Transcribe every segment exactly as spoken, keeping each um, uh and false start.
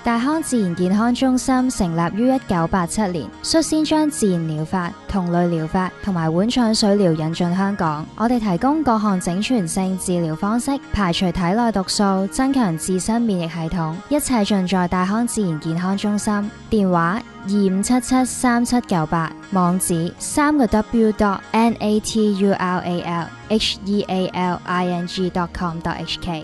大康自然健康中心成立於一九八七年，率先將自然療法、同類療法同埋碗腸水療引進香港。我哋提供各項整全性治療方式，排除體內毒素，增強自身免疫系統，一切盡在大康自然健康中心。電話二五七七三七九八，網址三個 w dot n a t u r a l h e a l i n g dot com dot h k。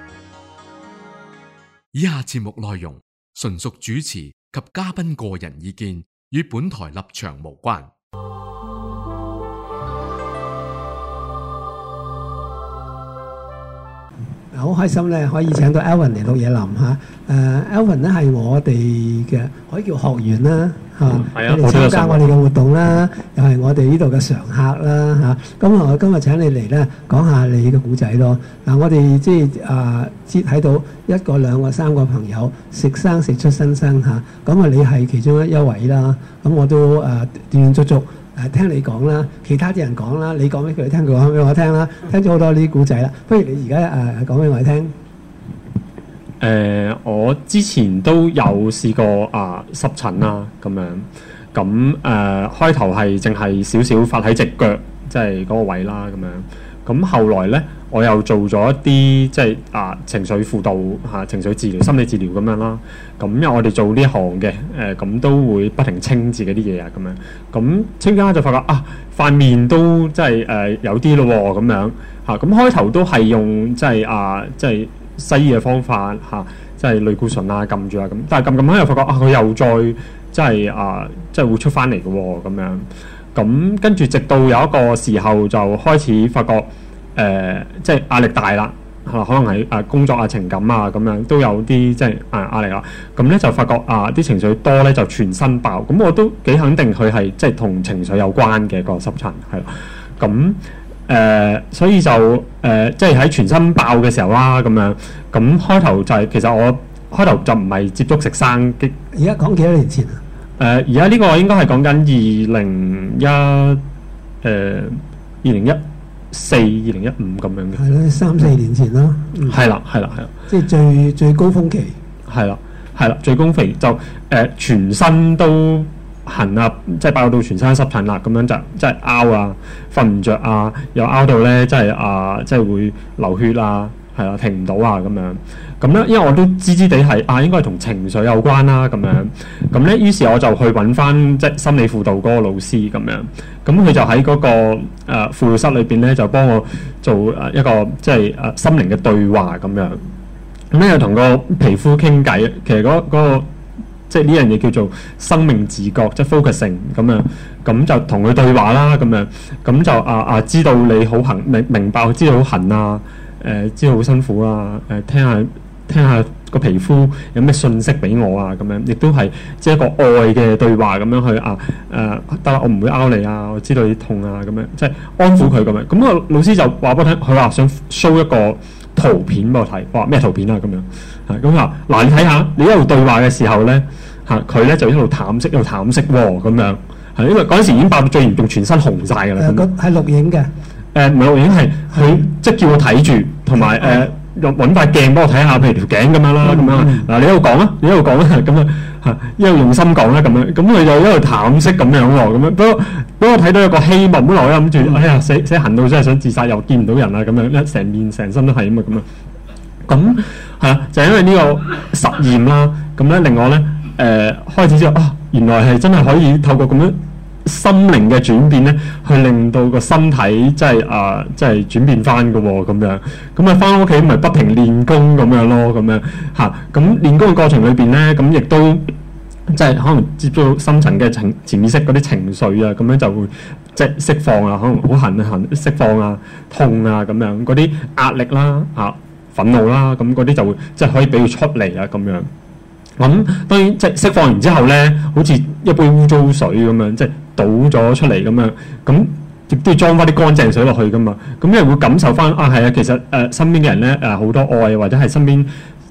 以下節目內容純屬主持及嘉賓個人意見，與本台立場無關。 好開心咧，可以請到 Alvin 嚟到嘢林嚇。誒 Alvin 咧係我哋嘅可以叫學員啦嚇，嚟參加我哋嘅活動啦，又係我哋呢度嘅常客啦嚇。咁我今日請你嚟咧講下你嘅故仔咯。嗱，我哋即係啊，知睇到一個、兩個、三個朋友食生食出新生嚇，咁啊你係其中一位啦。咁我都誒斷斷續續誒聽你講啦，其他啲人講啦，你講俾佢聽，佢講俾我聽啦，聽咗好多呢啲故仔啦。不如你而家誒講俾我哋聽。 誒、呃，我之前都有試過啊濕疹啦咁樣，咁誒開頭係淨係少少發喺隻腳，即係嗰個位啦咁樣。咁後來咧，我又做咗一啲即係啊情緒輔導嚇、啊、情緒治療、心理治療咁樣啦。咁因為我哋做呢一行嘅誒，咁、呃、都會不停清自己啲嘢啊咁樣。咁清間就發覺啊，塊面都即係誒有啲咯喎咁樣嚇。咁、啊、開頭都係用即係啊即係西醫嘅方法嚇、啊，即係類固醇啊撳住啊咁。但係撳撳下又發覺啊，佢又再即係啊即係會出翻嚟嘅喎咁樣。咁跟住直到有一個時候就開始發覺誒、呃，即係壓力大啦嚇，可能係誒工作啊、情感啊咁樣都有啲即係誒壓力啦。咁咧就發覺啊，啲情緒多咧就全身爆。咁我都幾肯定佢係即係同情緒有關嘅、個濕疹係啦。咁誒、呃，所以就誒、呃，即係喺全身爆嘅時候啦咁樣。咁開頭就係、是、其實我開頭就唔係接觸食生嘅。 而家講幾多年前啊？ 誒而家呢個應該係講緊二零一誒二零一四、二零一五咁樣嘅。 係咯，三四年前咯。 係啦，係啦，係啦。 即係最最高峰期。 係啦，係啦，最高峰就誒、呃、全身都痕啊，即係爆到全身濕疹啦，咁樣就即係拗啊，瞓唔着啊，又拗到咧，即係啊，即係會流血啊，係啦，停唔到啊咁樣。咁咧，因為我都知知地係啊，應該係同情緒有關啦，咁樣。咁咧，於是我就去揾翻即係心理輔導嗰個老師咁樣。咁佢就喺嗰、那個誒、呃、輔導室裏邊咧，就幫我做誒一個即係誒心靈嘅對話咁樣。咁咧又同個皮膚傾偈，其實嗰、那、嗰、個那個即係呢樣嘢叫做生命自覺，即係 focusing 咁樣。咁就同佢對話啦，咁樣。咁就啊啊，知道你好痕，明明白，知道好痕啊，誒、呃，知道好辛苦啊，誒、呃，聽下。聽下個皮膚有咩信息俾我啊，咁樣亦都係即係一個愛嘅對話咁樣去啊誒得啦，我唔會拗你啊，我知道你痛啊，咁樣即係安撫佢咁樣。咁個老師就話俾我聽，佢話想 show 一個圖片俾我睇，話咩圖片啊咁樣係咁話嗱，你睇下你一路對話嘅時候咧嚇，佢咧就一路淡色一路淡色喎咁樣係，因為嗰陣時已經爆到最嚴重，全身紅晒㗎啦。 誒，個係錄影嘅。誒， 唔係錄影，係佢即係叫我睇住，同埋誒。用揾塊鏡幫我睇下，譬如條頸咁樣啦，咁、嗯、樣嗱，你一路講啊，你一路講啊，咁樣嚇，一路用心講啦，咁樣，咁佢就一路淡色咁樣喎，咁樣，不過不過睇到有個希望，本來我諗住，嗯、哎呀，死死痕到真係想自殺，又見唔到人啦，咁樣一成面成身都係咁啊，咁啊，咁係啊，就係、因為呢個實驗啦，咁咧令我咧誒、呃、開始之後啊，原來係真係可以透過咁樣。心靈嘅轉變咧，去令到個身體即係啊，即係轉變翻嘅喎，咁樣咁啊，翻屋企咪不停練功咁樣咯，咁樣嚇。咁練功嘅過程裏邊咧，咁亦都即係可能接觸到深層嘅情潛意識嗰啲情緒啊，咁樣就會即係釋放啊，可能好痕啊痕釋放啊，痛啊咁樣嗰啲壓力啦嚇、憤怒啦，咁嗰啲就會即係可以俾佢出嚟啊，咁樣。咁當然即係釋放完之後咧，好似一杯污糟水咁樣，即係倒咗出嚟咁樣，咁亦都要裝翻啲乾淨水落去噶嘛。咁因為會感受翻啊，係啊，其實誒、呃、身邊嘅人咧誒好多愛，或者係身邊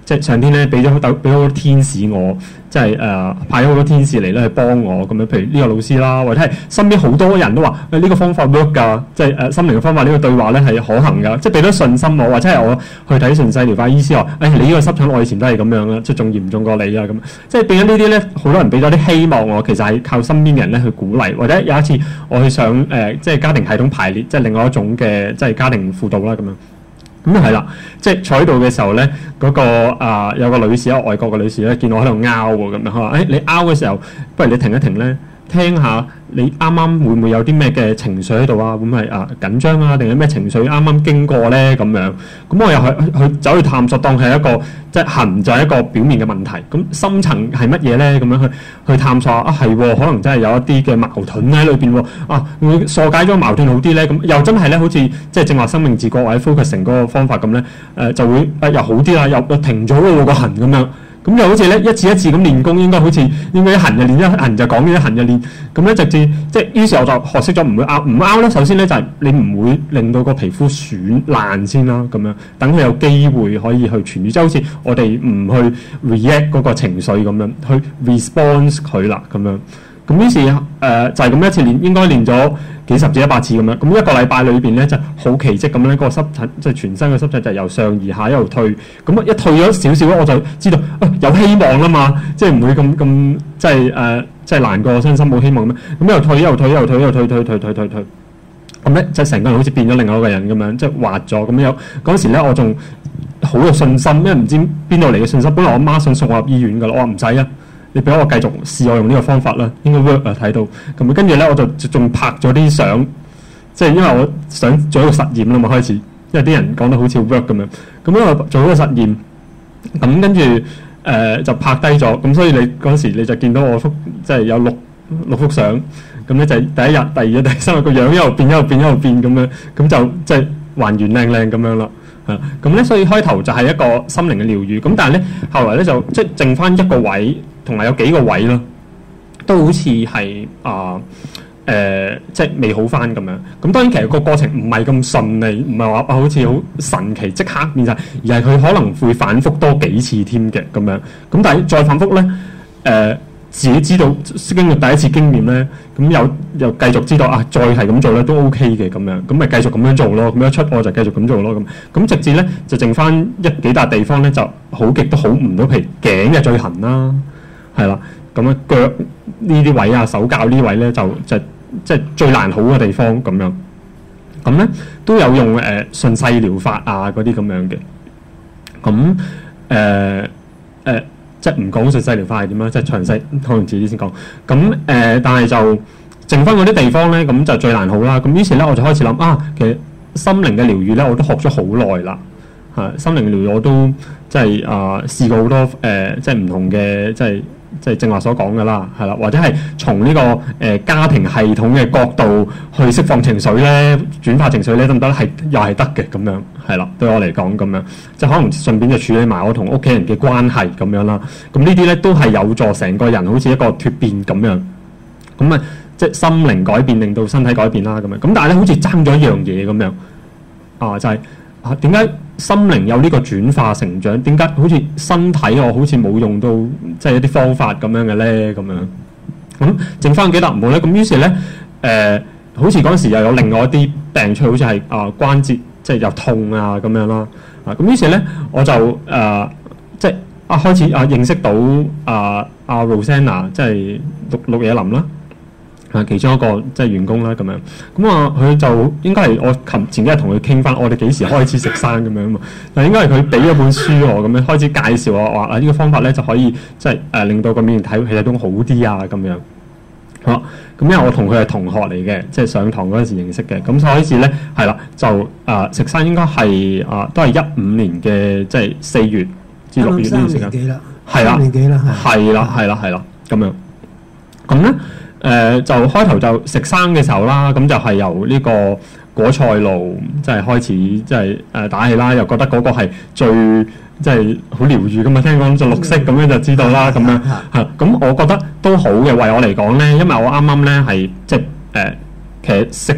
即係上天咧俾咗俾好多天使我，即係誒、呃、派咗好多天使嚟咧去幫我咁樣。譬如呢個老師啦，或者係身邊好多人都話誒呢個方法 work 㗎，即係誒、呃、心靈嘅方法呢、呢個對話咧係可行㗎，即係俾咗信心我，或者係我去睇順勢療法醫師話誒、哎、你呢個濕疹我以前都係咁樣啦，即係仲嚴重過你啊咁，即係變咗呢啲咧好多人俾咗啲希望我，其實係靠身邊嘅人咧去鼓勵，或者有一次我去上誒、呃、即係家庭系統排列，即係另外一種嘅即係家庭輔導啦咁樣。咁係啦，即係坐喺度嘅時候咧，嗰、那個啊、呃、有個女士，一個外國嘅女士咧，見我喺度拗喎，咁樣佢話：誒、哎、你拗嘅時候，不如你停一停咧，聽下你啱啱會唔會有啲咩嘅情緒喺度啊？會唔會係啊緊張啊？定係咩情緒啱啱經過咧？咁樣，咁我又去去走去探索，當係一個即係痕就係一個表面嘅問題。咁深層係乜嘢咧？咁樣去去探索啊，係可能真係有一啲嘅矛盾喺裏邊喎。啊，會疏解咗矛盾好啲咧？咁又真係咧，好似即係正話生命自覺或者 focusing 嗰個方法咁咧，誒、呃、就會啊又好啲啦，又又停咗喎個痕咁樣。咁又好似咧一次一次咁練功，應該好似應該一痕就練，一痕就講，一痕就練。咁咧直至即係於是我就學識咗唔會拗，唔拗咧。首先咧就係、是、你唔會令到個皮膚損爛先啦，咁樣等佢有機會可以去痊愈，即係好似我哋唔去 react 嗰個情緒咁樣，去 response 佢啦咁樣。咁於是誒、呃、就係、是、咁一次練，應該練咗幾十至一百次咁樣。咁一個禮拜裏邊咧就好奇蹟咁樣，嗰個濕疹即係全身嘅濕疹就由上而下一路退。咁一退咗少少咧，我就知道啊、呃、有希望啦嘛，即係唔會咁咁即係誒即係難過身心冇希望咩？咁一路退一路退一路退一路退退退退退退。咁咧就成個人好似變咗另外一個人咁樣，即係滑咗咁樣。嗰時咧我仲好有信心，因為唔知邊度嚟嘅信心。本來我媽想送我入醫院㗎啦，我話唔使啊。你俾我繼續試我用呢個方法啦，應該 work 啊睇到咁，跟住咧我就仲拍咗啲相，即係因為我想做一個實驗啦嘛開始，因為啲人講得好似 work 咁樣，咁因為做咗個實驗，咁跟住誒就拍低咗，咁所以你嗰時你就見到我幅即係有六六幅相，咁咧就係第一日、第二日、第三日個樣一路變一路變一路變咁樣，咁就即係還原靚靚咁樣啦。咁咧，所以開頭就係一個心靈嘅療愈，咁但係咧，後來咧就即係剩翻一個位，同埋有幾個位咯，都好似係啊誒，即係未好翻咁樣。咁當然其實個過程唔係咁順利，唔係話好似好神奇即刻變晒，而係佢可能會反覆多幾次添嘅咁樣。咁但係再反覆咧，誒、呃。自己知道經過第一次經驗咧，咁又又繼續知道啊，再係咁做咧都 OK 嘅咁樣，咁咪繼續咁樣做咯。咁一出我就繼續咁做咯。咁咁直至咧就剩翻一幾笪地方咧就好極都好唔到皮，頸嘅最痕啦，係啦。咁啊腳呢啲位啊，手腳呢位咧就就即係最難好嘅地方咁樣。咁咧都有用誒、呃、順勢療法啊嗰啲咁樣嘅。咁誒誒。呃呃即係唔講順勢療法係點啦，即係詳細可能遲啲先講。咁誒、呃，但係就剩翻嗰啲地方咧，咁就最難好啦。咁於是咧，我就開始諗啊，其實心靈嘅療愈咧，我都學咗好耐啦。嚇，心靈療愈我都即係啊試過好多誒、呃，即係唔同嘅，即係即係正話所講嘅啦，係啦，或者係從呢、這個誒、呃、家庭系統嘅角度去釋放情緒咧，轉化情緒咧，得唔得？係又係得嘅咁樣。係啦，對我嚟講咁樣，即係可能順便就處理埋我同屋企人嘅關係咁樣啦。咁呢啲咧都係有助成個人好似一個脫變咁樣。咁啊，即係心靈改變，令到身體改變啦咁樣。咁但係咧，好似爭咗一樣嘢咁樣。啊，就係、是、啊，點解心靈有呢個轉化成長？點解好似身體我好似冇用到即係一啲方法咁樣嘅咧？咁樣咁剩翻幾笪唔好咧？咁於是咧，誒、呃，好似嗰陣時又有另外一啲病出，好似係啊關節。即係又痛啊咁樣啦，啊咁於是咧我就誒、呃、即係啊開始啊認識到啊啊 Rosanna 即係陸陸野林啦，啊其中一個即係員工啦咁樣，咁啊佢就應該係我琴前幾日同佢傾翻，我哋幾時開始食生咁樣啊嘛，但應該係佢俾咗本書我咁樣開始介紹我話啊呢、這個方法咧就可以即係誒、呃、令到個免疫體系統好啲啊咁樣。好，咁因為我同佢係同學嚟嘅，即係上堂嗰陣時認識嘅，咁所以開始咧係啦，就誒、呃、食生應該係啊、呃、都係一五年嘅即係四月至六月呢段時間，係啦，年幾啦，係啦，係啦，係啦，咁樣，咁咧誒就開頭就食生嘅時候啦，咁就係由呢個果菜露即係開始即係誒打氣啦，又覺得嗰個係最。即係好療愈咁啊！聽講就綠色咁樣就知道啦，咁樣嚇。咁我覺得都好嘅，為我嚟講咧，因為我啱啱咧係即係誒，其實食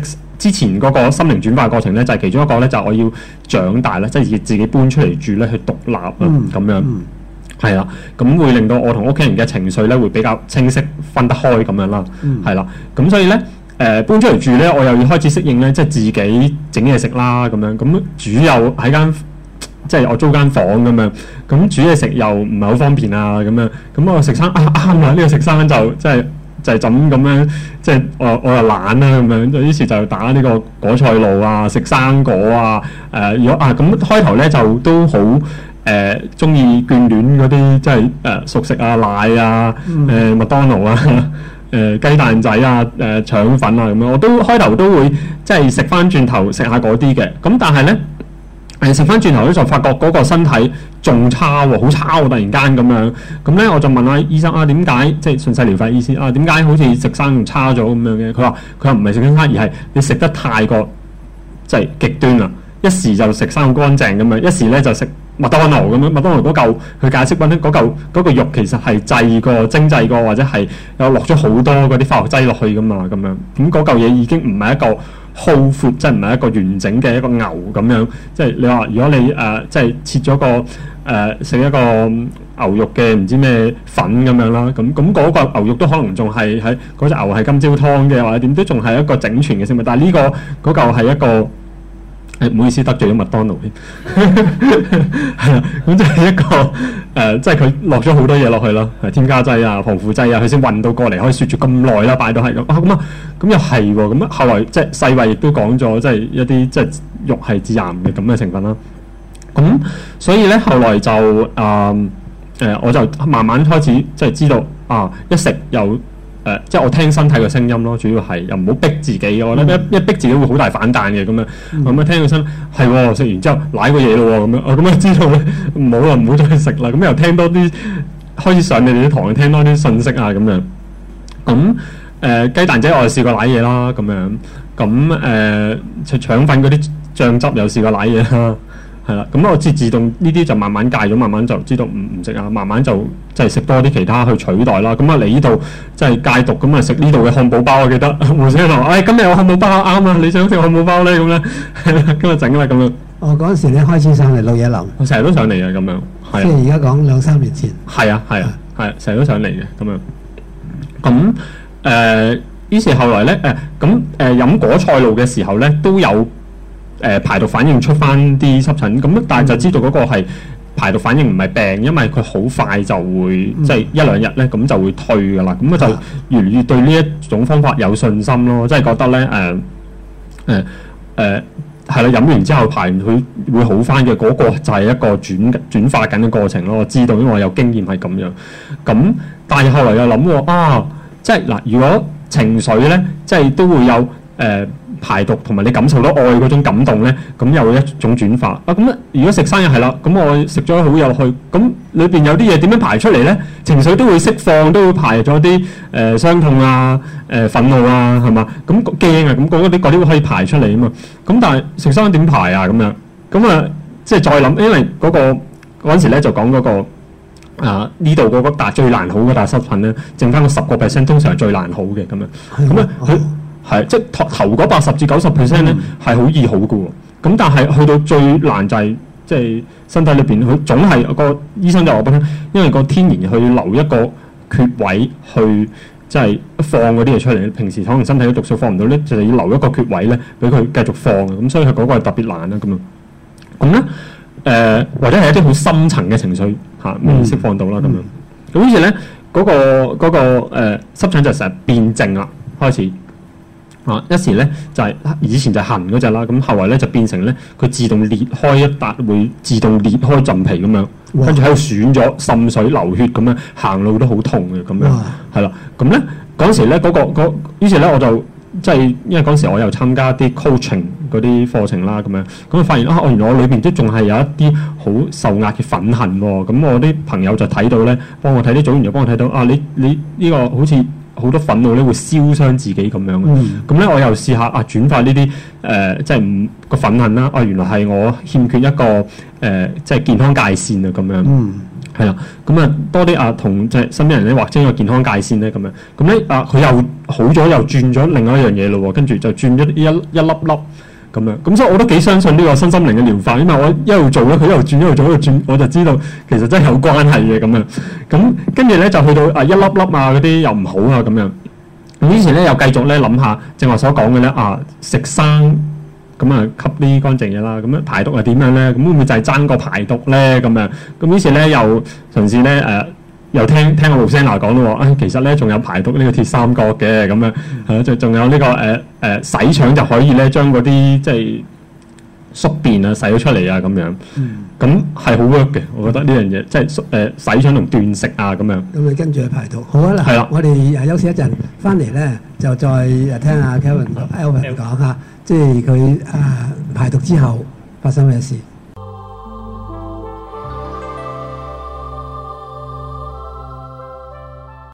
之前嗰個心靈轉化過程咧，就係、是、其中一個咧，就係、我要長大啦，即係自己搬出嚟住咧，去獨立啊咁、嗯、樣。嗯係啦，咁會令到我同屋企人嘅情緒咧會比較清晰分得開咁樣啦，係啦、嗯，咁所以咧誒、呃、搬出嚟住咧，我又要開始適應咧，即係自己整嘢食啦咁樣，咁煮又喺間即係我租間房咁樣，咁煮嘢食又唔係好方便啊咁樣，咁我食生啊啱啦，呢、這個食生就即係就係就咁咁樣，即係我我又懶啦咁樣，於是就打呢個果菜露啊，食生果啊，誒、呃、如果啊咁開頭咧就都好。誒中意眷戀嗰啲即係誒熟食啊、奶啊、誒、呃、麥當勞啊、誒、呃、雞蛋仔啊、誒、呃、腸粉啊咁樣，我都開頭都會即係食翻轉頭食下嗰啲嘅。咁但係咧誒食翻轉頭咧就發覺嗰個身體仲差喎，好差喎！突然間咁樣，咁咧我就問下醫生啊，點解即係順勢療法醫師啊？點解好似食生仲差咗咁樣嘅？佢話佢話唔係食生差，而係你食得太過即係極端啦。一時就食生好乾淨咁樣，一時咧就食麥當勞咁樣。麥當勞嗰嚿佢解釋緊咧，嗰嚿嗰個肉其實係製過、精製過，或者係有落咗好多嗰啲化學劑落去噶嘛，咁樣咁嗰嚿嘢已經唔係一個 whole food，即係唔係一個完整嘅一個牛咁樣。即係你話如果你誒、呃、即係切咗個誒食、呃、一個牛肉嘅唔知咩粉咁樣啦，咁咁嗰個牛肉都可能仲係喺嗰隻牛係金蕉湯嘅，或者點都仲係一個整全嘅食物。但係、這、呢個嗰嚿係一個。誒唔好意思得罪咗麥當勞添，係啦，咁即係一個誒、呃，即係佢落咗好多嘢落去咯，係添加劑啊、防腐劑啊，佢先運到過嚟，可以雪住咁耐啦，擺到係咁啊，咁啊，咁又係喎，咁啊，後來即係世衛亦都講咗，即係一啲即係肉係致癌嘅咁嘅成分啦。咁所以咧，後來就誒誒、呃呃，我就慢慢開始即係知道啊，一食又。誒、呃，即係我聽身體嘅聲音咯，主要係又唔好逼自己，我覺得一一逼自己會好大反彈嘅咁樣。咁、嗯、樣聽個聲係喎，食完之後舐個嘢咯喎，咁樣我咁樣知道咧，唔好啦，唔好再食啦。咁又聽多啲，開始上你哋啲堂，聽多啲信息啊咁樣。咁誒、呃、雞蛋仔我又試過舐嘢啦，咁樣。咁誒腸粉嗰啲醬汁又試過舐嘢啦。係啦，咁我自自動呢啲就慢慢戒咗，慢慢就知道唔唔食啊，慢慢就即係食多啲其他去取代啦。咁啊，嚟呢度即係戒毒，咁啊食呢度嘅漢堡包，我記得胡生話：，哎，今日有漢堡包啱啊，你想食漢堡包咧？咁咧，今日整啦咁樣。 哦，嗰陣時你開始上嚟綠野林， 我成日都上嚟嘅咁樣。 即係而家講兩三年前。係啊係啊係，成日都上嚟嘅咁樣。咁誒，於是後來咧誒，咁誒飲果菜露嘅時候咧都有。誒、呃、排毒反應出翻啲濕疹，咁但係就知道嗰個係排毒反應唔係病，因為佢好快就會、嗯、即係一兩日咧咁就會退㗎啦。咁啊就越嚟越對呢一種方法有信心咯，即係覺得咧誒誒誒係啦，飲完之後排完佢會好翻嘅，嗰、那個就係一個轉轉化緊嘅過程咯。我知道，因為我有經驗係咁樣。咁但係後來又諗喎啊，即係嗱，如果情緒咧，即係都會有誒。呃排毒同埋你感受到愛嗰種感動咧，咁又一種轉化啊！咁如果食生日係啦，咁我食咗好有去，咁裏邊有啲嘢點樣排出嚟咧？情緒都會釋放，都會排咗啲誒傷痛啊、誒、呃、憤怒啊，係嘛？咁驚啊！咁嗰啲嗰啲可以排出嚟啊嘛！咁但係食生日點排啊？咁樣咁啊，即係再諗，因為嗰、嗰個嗰陣時咧就講嗰、嗰個啊呢度嗰個笪最難好嗰笪濕疹咧，剩翻個十個 percent 通常係最難好嘅咁樣，咁啊佢。係，即係頭嗰八十至九十 percent 咧，係好易好嘅喎。咁但係去到最難就係，即係身體裏邊，佢總係個醫生就話俾我聽，因為個天然去留一個缺位去，即係放嗰啲嘢出嚟。平時可能身體嘅毒素放唔到咧，就係要留一個缺位咧，俾佢繼續放嘅。咁所以佢嗰個係特別難啦。咁樣，咁咧誒，或者係一啲好深層嘅情緒嚇未釋放到啦。咁樣，咁於是咧嗰個嗰個誒濕疹就成日變靜啦，開始。啊！一時咧就係、是、以前就痕嗰隻啦，咁後來咧就變成咧佢自動裂開一笪，會自動裂開陣皮咁樣，跟住喺度損咗滲水流血咁樣，行路都好痛嘅咁樣，係啦。咁咧嗰陣時咧嗰、那個嗰，於是咧我就即係因為嗰陣時我又參加啲 coaching 嗰啲課程啦，咁樣咁我發現啊，原來我裏邊都仲係有一啲好受壓嘅憤恨喎。咁我啲朋友就睇到咧，幫我睇啲組員就幫我睇到啊，你你呢個好似〜好多憤怒咧會燒傷自己咁樣嘅，咁咧、嗯、我又試下啊轉化呢啲誒，即係唔個憤恨啦。哦、啊，原來係我欠缺一個誒、呃，即係健康界線啊咁樣。 係啦，咁啊多啲啊同即係身邊人咧劃清個健康界線咧咁樣，咁咧啊佢又好咗，又轉咗另外一樣嘢咯喎，跟住就轉咗一一粒粒咁樣，咁所以我都幾相信呢個身心靈嘅療法，因為我一路做咧，佢一路轉一路做一路轉，我就知道其實真係有關係嘅咁樣。咁跟住咧就去到啊一粒粒啊嗰啲又唔好啊咁樣。咁於是咧又繼續咧諗下正話所講嘅咧啊食生。咁啊吸啲乾淨嘢啦，咁樣排毒係點樣咧？咁會唔會就係爭個排毒咧？咁樣咁於是咧又嘗試咧誒，又聽聽個 Rosanna 講咯喎，啊其實咧仲有排毒呢個鐵三角嘅咁樣，係咯，仲仲有呢個誒誒洗腸就可以咧將嗰啲即係宿便啊洗咗出嚟啊咁樣，咁係好 work 嘅，我覺得呢樣嘢即係誒洗腸同斷食啊咁樣。 咁你跟住去排毒，好啊嗱， 係啦， 我哋誒休息一陣，翻嚟咧就再誒聽下 Kevin、Alvin 講下。即係佢啊排毒之後發生咩事？